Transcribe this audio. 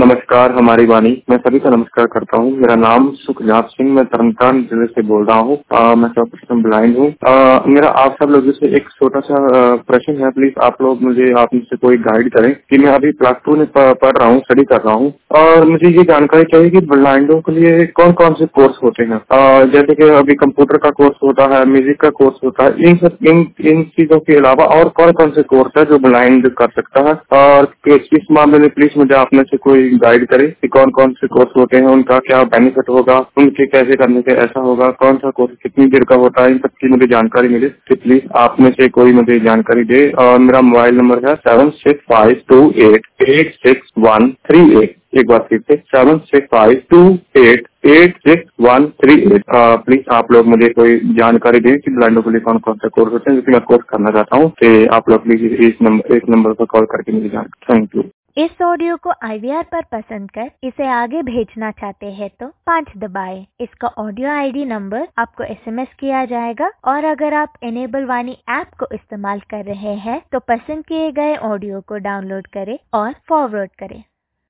नमस्कार हमारी वाणी। मैं सभी का नमस्कार करता हूँ। मेरा नाम सुखजात सिंह, मैं तरनतारन जिले से बोल रहा हूँ। मैं 100% ब्लाइंड हूँ। मेरा आप सब लोगों से एक छोटा सा प्रश्न है। प्लीज आप लोग मुझे आप मुझसे कोई गाइड करें कि मैं अभी प्लस 2 में पढ़ रहा हूँ, स्टडी कर रहा हूँ, और मुझे ये जानकारी चाहिए कि ब्लाइंडों के लिए कौन कौन से कोर्स होते हैं। जैसे कि अभी कंप्यूटर का कोर्स होता है, म्यूजिक का कोर्स होता है, इन चीजों के अलावा और कौन कौन से कोर्स है जो ब्लाइंड कर सकता है, और इस मामले में प्लीज मुझे आप में से कोई गाइड करे कि कौन कौन से कोर्स होते हैं, उनका क्या बेनिफिट होगा, उनके कैसे करने से ऐसा होगा, कौन सा कोर्स कितनी देर का होता है, इन सब की मुझे जानकारी मिले तो प्लीज आप में से कोई मुझे जानकारी दे। और मेरा मोबाइल नंबर है 7652886138। एक बार फिर से 7652886138। प्लीज आप लोग मुझे कोई जानकारी दें कि ब्लाइंडों के लिए कौन कौन सा कोर्स होते हैं, जिसमें मैं कोर्स करना चाहता हूँ। तो आप लोग प्लीज इस नंबर पर कॉल करके मुझे जानकारी। Thank you. इस ऑडियो को IVR पर पसंद कर इसे आगे भेजना चाहते हैं तो 5 दबाएं। इसका ऑडियो ID नंबर आपको SMS किया जाएगा, और अगर आप इनेबल वाणी ऐप को इस्तेमाल कर रहे हैं तो पसंद किए गए ऑडियो को डाउनलोड करें और फॉरवर्ड करें।